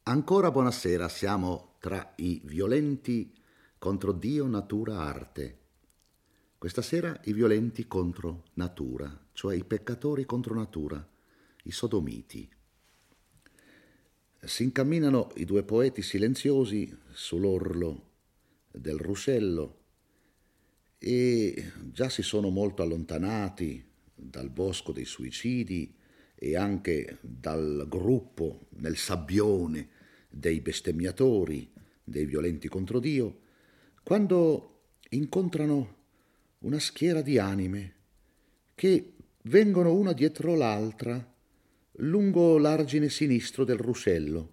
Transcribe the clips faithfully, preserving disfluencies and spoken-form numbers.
Ancora buonasera, siamo tra i violenti contro Dio, natura, arte. Questa sera i violenti contro natura, cioè i peccatori contro natura, i sodomiti. Si incamminano i due poeti silenziosi sull'orlo del ruscello e già si sono molto allontanati dal bosco dei suicidi e anche dal gruppo nel sabbione dei bestemmiatori, dei violenti contro Dio, quando incontrano una schiera di anime che vengono una dietro l'altra lungo l'argine sinistro del ruscello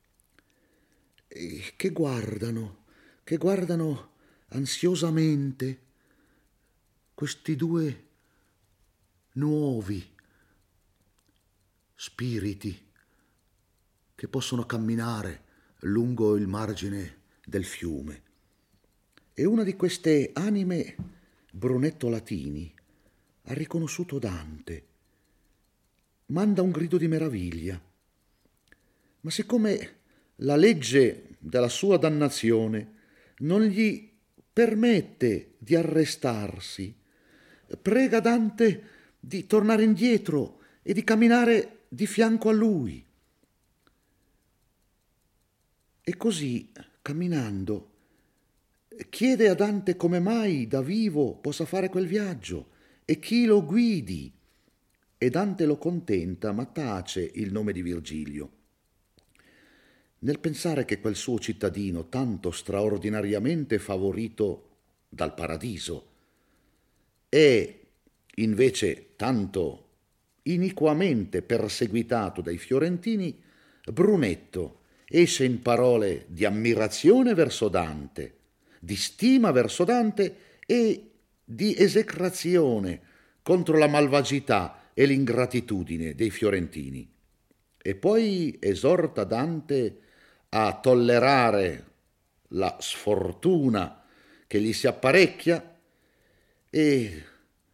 e che guardano, che guardano ansiosamente questi due nuovi spiriti che possono camminare lungo il margine del fiume. E una di queste anime, Brunetto Latini, ha riconosciuto Dante. Manda un grido di meraviglia. Ma siccome la legge della sua dannazione non gli permette di arrestarsi, prega Dante di tornare indietro e di camminare di fianco a lui. E così, camminando, chiede a Dante come mai da vivo possa fare quel viaggio e chi lo guidi. E Dante lo contenta, ma tace il nome di Virgilio. Nel pensare che quel suo cittadino, tanto straordinariamente favorito dal paradiso, è invece tanto iniquamente perseguitato dai fiorentini, Brunetto esce in parole di ammirazione verso Dante, di stima verso Dante e di esecrazione contro la malvagità e l'ingratitudine dei fiorentini. E poi esorta Dante a tollerare la sfortuna che gli si apparecchia e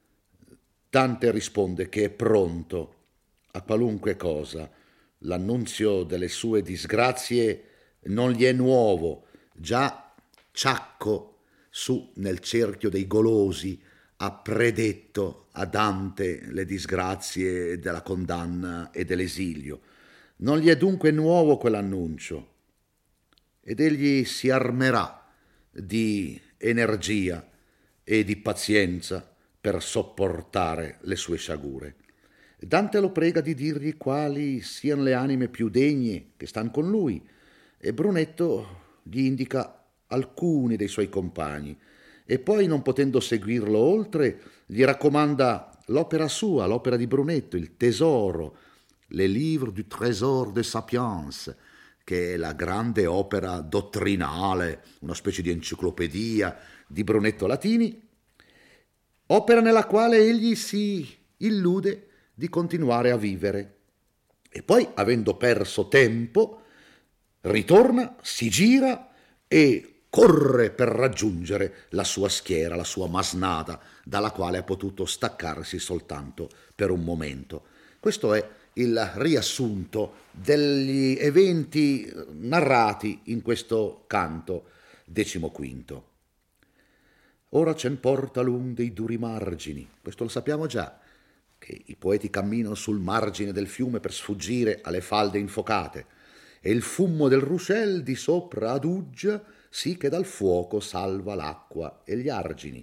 Dante risponde che è pronto a qualunque cosa. L'annunzio delle sue disgrazie non gli è nuovo, già Ciacco su nel cerchio dei golosi ha predetto a Dante le disgrazie della condanna e dell'esilio. Non gli è dunque nuovo quell'annuncio ed egli si armerà di energia e di pazienza per sopportare le sue sciagure. Dante lo prega di dirgli quali siano le anime più degne che stanno con lui e Brunetto gli indica alcuni dei suoi compagni e poi, non potendo seguirlo oltre, gli raccomanda l'opera sua, l'opera di Brunetto, il tesoro, Le Livre du Trésor de Sapiens, che è la grande opera dottrinale, una specie di enciclopedia di Brunetto Latini, opera nella quale egli si illude di continuare a vivere. E poi, avendo perso tempo, ritorna, si gira e corre per raggiungere la sua schiera, la sua masnada, dalla quale ha potuto staccarsi soltanto per un momento. Questo è il riassunto degli eventi narrati in questo canto decimoquinto. Ora c'en porta lung dei duri margini, questo lo sappiamo già, che i poeti camminano sul margine del fiume per sfuggire alle falde infocate, e il fumo del ruscel di sopra aduggia, sì che dal fuoco salva l'acqua e gli argini.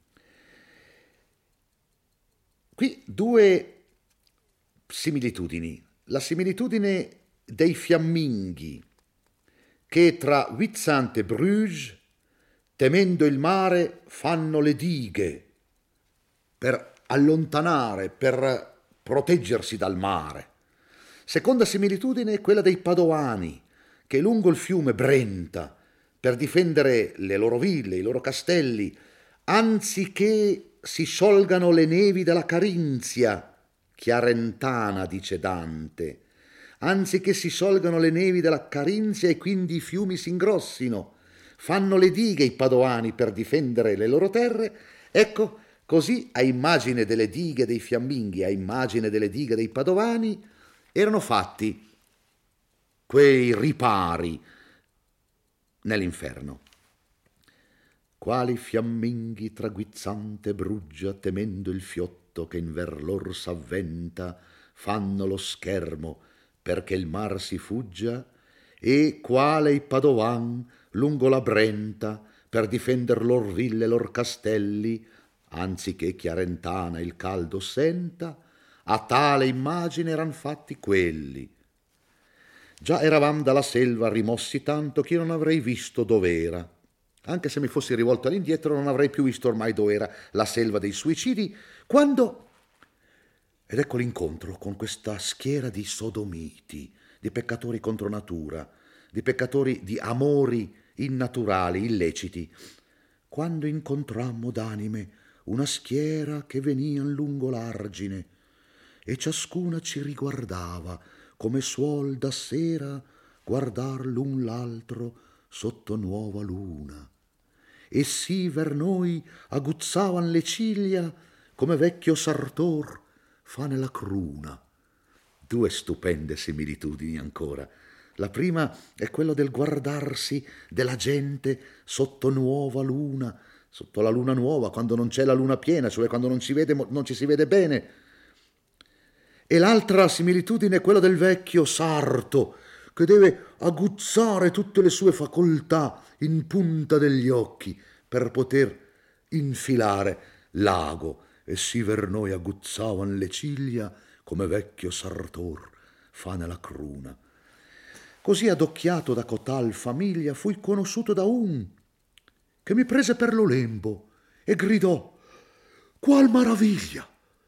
Qui due similitudini. La similitudine dei fiamminghi che tra Ouessant e Bruges, temendo il mare, fanno le dighe per allontanare, per proteggersi dal mare. Seconda similitudine è quella dei padovani che lungo il fiume Brenta, per difendere le loro ville, i loro castelli, anziché si sciolgano le nevi della Carinzia, chiarentana, dice Dante, anziché si sciolgano le nevi della Carinzia e quindi i fiumi si ingrossino, fanno le dighe i padovani per difendere le loro terre. Ecco, così a immagine delle dighe dei fiamminghi, a immagine delle dighe dei padovani, erano fatti quei ripari nell'inferno. Quali fiamminghi traguizzante bruggia, temendo il fiotto che inver lor s'avventa, fanno lo schermo perché il mar si fuggia, e quale i padovan lungo la Brenta per difender lor ville, lor castelli, anziché chiarentana il caldo senta, a tale immagine eran fatti quelli. Già eravam dalla selva rimossi tanto che io non avrei visto dov'era. Anche se mi fossi rivolto all'indietro non avrei più visto ormai dov'era la selva dei suicidi, quando... Ed ecco l'incontro con questa schiera di sodomiti, di peccatori contro natura, di peccatori di amori innaturali, illeciti, quando incontrammo d'anime una schiera che venian lungo l'argine, e ciascuna ci riguardava, come suol da sera guardar l'un l'altro sotto nuova luna, e sì ver noi aguzzavan le ciglia come vecchio sartor fa nella cruna. Due stupende similitudini ancora. La prima è quella del guardarsi della gente sotto nuova luna, sotto la luna nuova, quando non c'è la luna piena, cioè quando non ci vede, non ci si vede bene. E l'altra similitudine è quella del vecchio sarto, che deve aguzzare tutte le sue facoltà in punta degli occhi per poter infilare l'ago, e sì ver noi aguzzavan le ciglia come vecchio sartor fa nella cruna. Così adocchiato da cotal famiglia fui conosciuto da un che mi prese per lo lembo e gridò: qual maraviglia!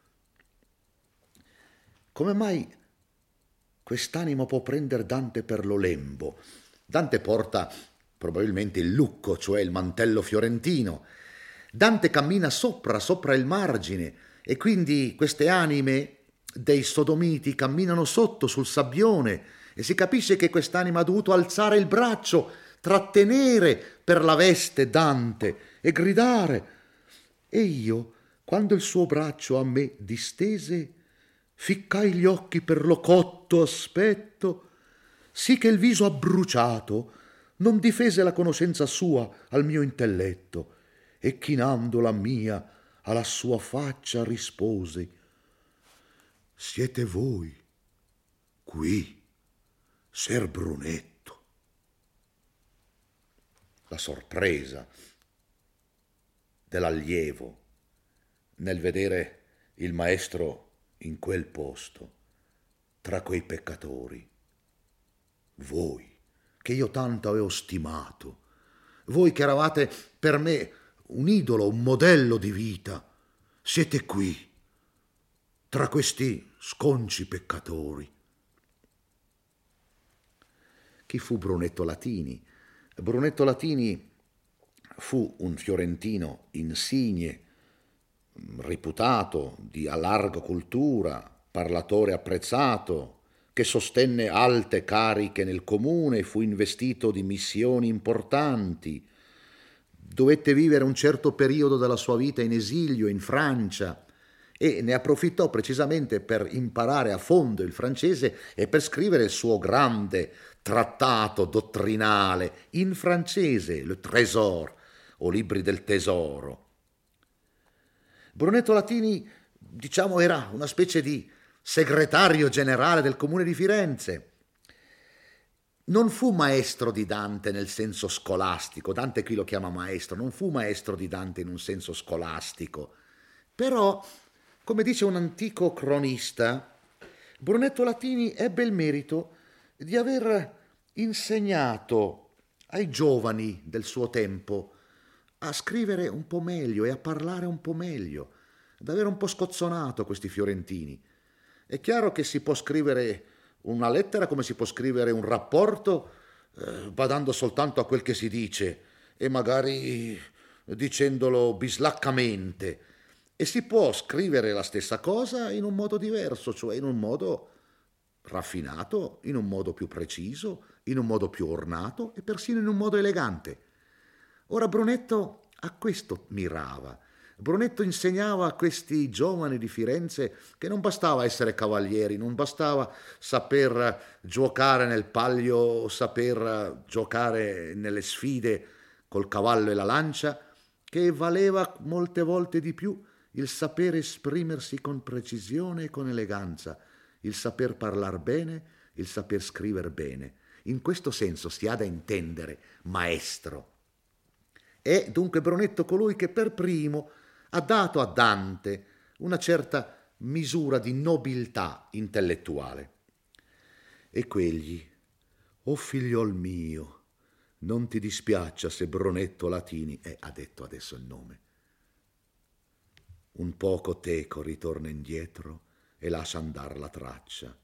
Come mai quest'animo può prendere Dante per lo lembo? Dante porta probabilmente il lucco, cioè il mantello fiorentino. Dante cammina sopra, sopra il margine, e quindi queste anime dei sodomiti camminano sotto sul sabbione, e si capisce che quest'anima ha dovuto alzare il braccio, trattenere per la veste Dante e gridare. E io, quando il suo braccio a me distese, ficcai gli occhi per lo cotto aspetto, sì che il viso abbruciato non difese la conoscenza sua al mio intelletto, e chinando la mia alla sua faccia rispose: siete voi qui, ser Brunetto? La sorpresa dell'allievo nel vedere il maestro in quel posto, tra quei peccatori. Voi, che io tanto avevo stimato, voi che eravate per me un idolo, un modello di vita, siete qui, tra questi sconci peccatori. Chi fu Brunetto Latini? Brunetto Latini fu un fiorentino insigne, reputato di a larga cultura, parlatore apprezzato, che sostenne alte cariche nel comune e fu investito di missioni importanti. Dovette vivere un certo periodo della sua vita in esilio in Francia e ne approfittò precisamente per imparare a fondo il francese e per scrivere il suo grande trattato dottrinale in francese, Le Trésor, o Libri del Tesoro. Brunetto Latini, diciamo, era una specie di segretario generale del comune di Firenze. Non fu maestro di Dante nel senso scolastico, Dante qui lo chiama maestro, non fu maestro di Dante in un senso scolastico, però, come dice un antico cronista, Brunetto Latini ebbe il merito di aver insegnato ai giovani del suo tempo a scrivere un po' meglio e a parlare un po' meglio, ad avere un po' scozzonato questi fiorentini. È chiaro che si può scrivere una lettera come si può scrivere un rapporto eh, badando soltanto a quel che si dice e magari dicendolo bislaccamente, e si può scrivere la stessa cosa in un modo diverso, cioè in un modo raffinato, in un modo più preciso, in un modo più ornato e persino in un modo elegante. Ora Brunetto a questo mirava. Brunetto insegnava a questi giovani di Firenze che non bastava essere cavalieri, non bastava saper giocare nel palio o saper giocare nelle sfide col cavallo e la lancia, che valeva molte volte di più il saper esprimersi con precisione e con eleganza, il saper parlar bene, il saper scriver bene. In questo senso si ha da intendere maestro. È dunque Brunetto colui che per primo ha dato a Dante una certa misura di nobiltà intellettuale. E quegli, o figliol mio, non ti dispiaccia se Brunetto Latini, e ha detto adesso il nome, un poco teco ritorna indietro e lascia andar la traccia.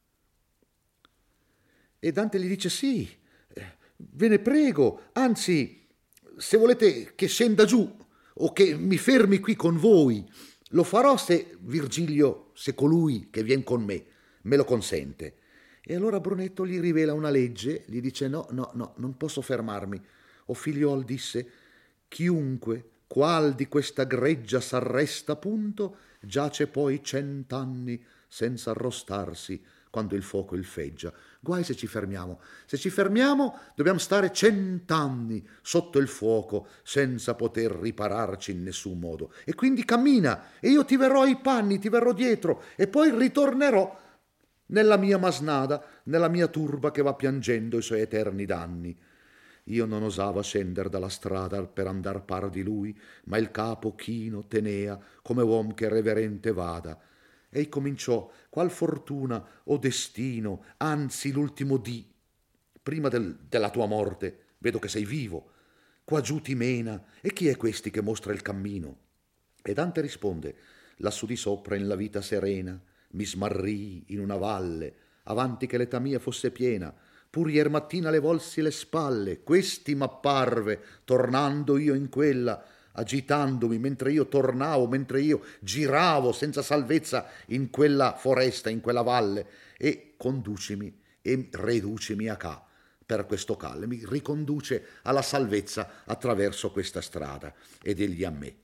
E Dante gli dice sì, ve ne prego, anzi, se volete che scenda giù o che mi fermi qui con voi, lo farò se Virgilio, se colui che vien con me, me lo consente. E allora Brunetto gli rivela una legge, gli dice no, no, no, non posso fermarmi. O figliuol, disse, chiunque, qual di questa greggia s'arresta punto, giace poi cent'anni senza arrostarsi quando il fuoco il feggia. Guai se ci fermiamo. Se ci fermiamo dobbiamo stare cent'anni sotto il fuoco senza poter ripararci in nessun modo. E quindi cammina e io ti verrò ai panni, ti verrò dietro e poi ritornerò nella mia masnada, nella mia turba che va piangendo i suoi eterni danni. Io non osava scender dalla strada per andar par di lui, ma il capo chino tenea come uom che reverente vada. Ei cominciò, qual fortuna o destino, anzi l'ultimo dì, prima del, della tua morte, vedo che sei vivo, qua giù ti mena, e chi è questi che mostra il cammino? E Dante risponde, lassù di sopra in la vita serena, mi smarrii in una valle, avanti che l'età mia fosse piena, pur ier mattina le volsi le spalle, questi m'apparve, tornando io in quella, agitandomi mentre io tornavo, mentre io giravo senza salvezza in quella foresta, in quella valle, e conducimi e riducimi a ca per questo calle, mi riconduce alla salvezza attraverso questa strada, ed egli a me.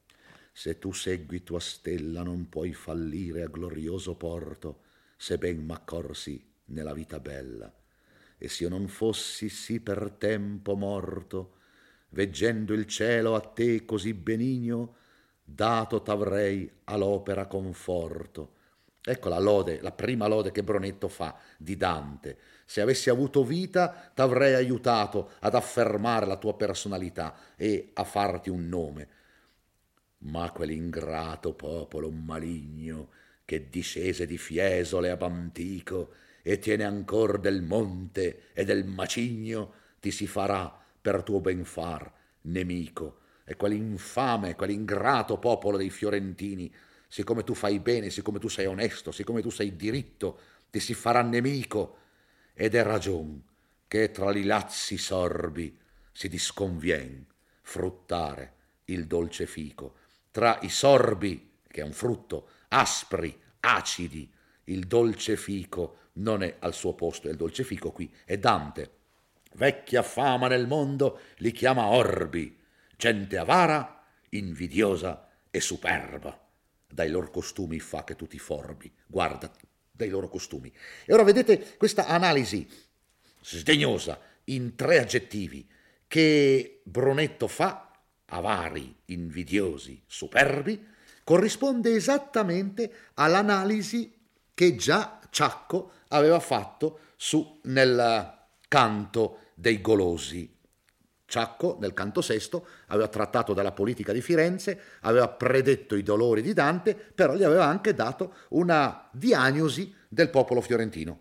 Se tu segui tua stella non puoi fallire a glorioso porto, se ben m'accorsi nella vita bella, e s'io non fossi sì per tempo morto, veggendo il cielo a te così benigno, dato t'avrei all'opera conforto. Ecco la lode, la prima lode che Brunetto fa di Dante. Se avessi avuto vita, t'avrei aiutato ad affermare la tua personalità e a farti un nome. Ma quell'ingrato popolo maligno che discese di Fiesole ab antico e tiene ancor del monte e del macigno, ti si farà per tuo ben far nemico. E quell'infame, quell'ingrato popolo dei fiorentini, siccome tu fai bene, siccome tu sei onesto, siccome tu sei diritto, ti si farà nemico. Ed è ragion che tra li lazzi sorbi si disconvien fruttare il dolce fico. Tra i sorbi, che è un frutto, aspri, acidi, il dolce fico non è al suo posto, e il dolce fico qui è Dante. Vecchia fama nel mondo li chiama orbi, gente avara, invidiosa e superba. Dai loro costumi fa che tu ti forbi, guarda, dai loro costumi. E ora vedete questa analisi sdegnosa in tre aggettivi che Brunetto fa, avari, invidiosi, superbi, corrisponde esattamente all'analisi che già Ciacco aveva fatto su nel canto dei golosi. Ciacco, nel canto sesto, aveva trattato della politica di Firenze, aveva predetto i dolori di Dante, però gli aveva anche dato una diagnosi del popolo fiorentino.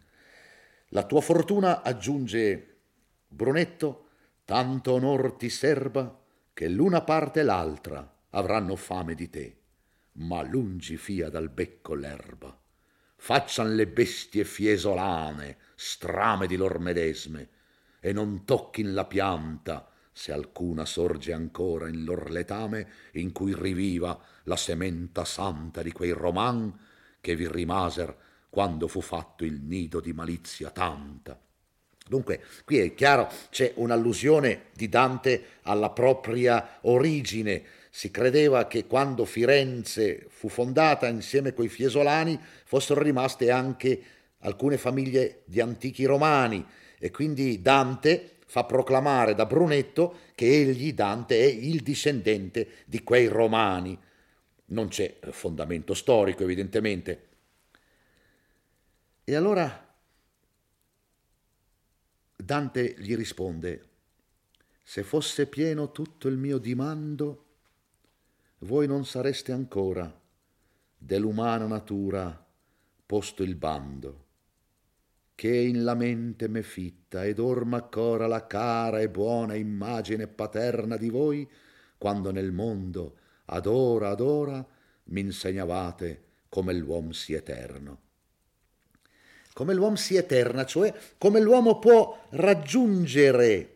La tua fortuna, aggiunge Brunetto, tanto onor ti serba che l'una parte e l'altra avranno fame di te, ma lungi fia dal becco l'erba. Faccian le bestie fiesolane strame di lor medesme, e non tocchino la pianta, se alcuna sorge ancora in lor letame, in cui riviva la sementa santa di quei roman che vi rimaser quando fu fatto il nido di malizia tanta. Dunque, qui è chiaro, c'è un'allusione di Dante alla propria origine, Si credeva che quando Firenze fu fondata insieme coi Fiesolani fossero rimaste anche alcune famiglie di antichi romani, e quindi Dante fa proclamare da Brunetto che egli, Dante, è il discendente di quei romani. Non c'è fondamento storico, evidentemente. E allora Dante gli risponde: se fosse pieno tutto il mio dimando, voi non sareste ancora dell'umana natura posto il bando, che in la mente m'è fitta ed or m'accora la cara e buona immagine paterna di voi, quando nel mondo ad ora ad ora m'insegnavate come l'uom sia eterno. Come l'uom sia eterna, cioè come l'uomo può raggiungere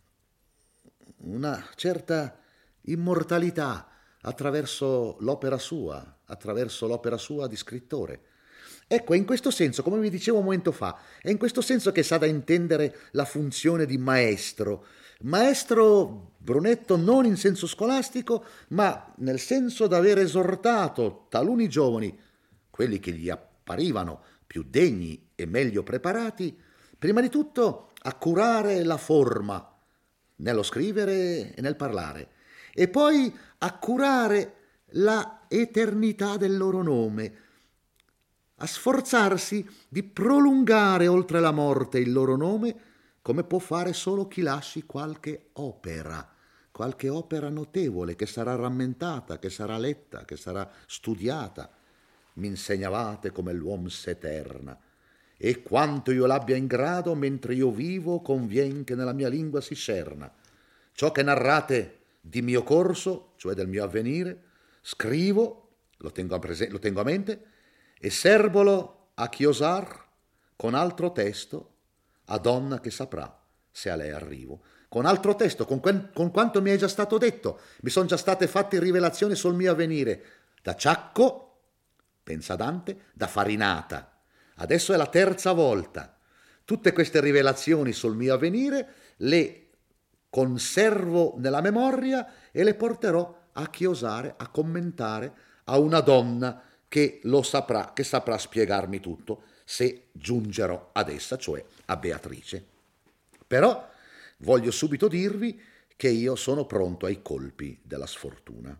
una certa immortalità attraverso l'opera sua, attraverso l'opera sua di scrittore. Ecco, è in questo senso, come vi dicevo un momento fa, è in questo senso che sa da intendere la funzione di maestro. Maestro Brunetto non in senso scolastico, ma nel senso d'aver esortato taluni giovani, quelli che gli apparivano più degni e meglio preparati, prima di tutto a curare la forma nello scrivere e nel parlare, e poi a curare la eternità del loro nome, a sforzarsi di prolungare oltre la morte il loro nome, come può fare solo chi lasci qualche opera, qualche opera notevole che sarà rammentata, che sarà letta, che sarà studiata. Mi insegnavate come l'uom s'eterna, e quanto io l'abbia in grado, mentre io vivo, convien che nella mia lingua si scerna. Ciò che narrate di mio corso, cioè del mio avvenire, scrivo, lo tengo a, prese- lo tengo a mente, e serbolo a chiosar con altro testo a donna che saprà se a lei arrivo. Con altro testo, con, que- con quanto mi è già stato detto, mi sono già state fatte rivelazioni sul mio avvenire, da Ciacco, pensa Dante, da Farinata. Adesso è la terza volta. Tutte queste rivelazioni sul mio avvenire le conservo nella memoria e le porterò a chiosare, a commentare a una donna che lo saprà, che saprà spiegarmi tutto, se giungerò ad essa, cioè a Beatrice. Però voglio subito dirvi che io sono pronto ai colpi della sfortuna.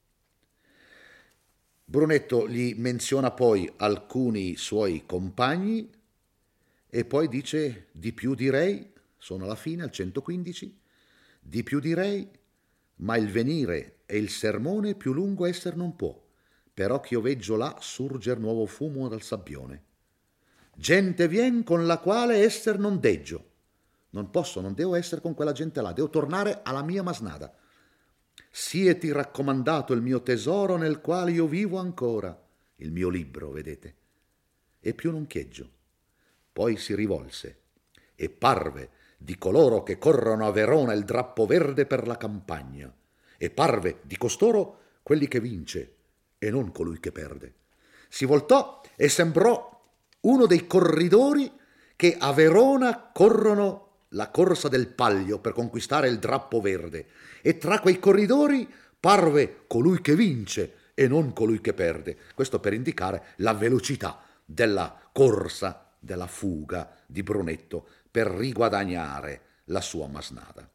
Brunetto gli menziona poi alcuni suoi compagni e poi dice: di più direi, sono alla fine, al centoquindici, di più direi, ma il venire e il sermone più lungo esser non può, però ch'io veggio là surger nuovo fumo dal sabbione. Gente vien con la quale esser non deggio. Non posso, non devo essere con quella gente là, devo tornare alla mia masnada. Sieti raccomandato il mio tesoro nel quale io vivo ancora, il mio libro, vedete. E più non chieggio. Poi si rivolse e parve di coloro che corrono a Verona il drappo verde per la campagna, e parve di costoro quelli che vince e non colui che perde. Si voltò e sembrò uno dei corridori che a Verona corrono la corsa del Paglio per conquistare il drappo verde, e tra quei corridori parve colui che vince e non colui che perde. Questo per indicare la velocità della corsa, della fuga di Brunetto per riguadagnare la sua masnada.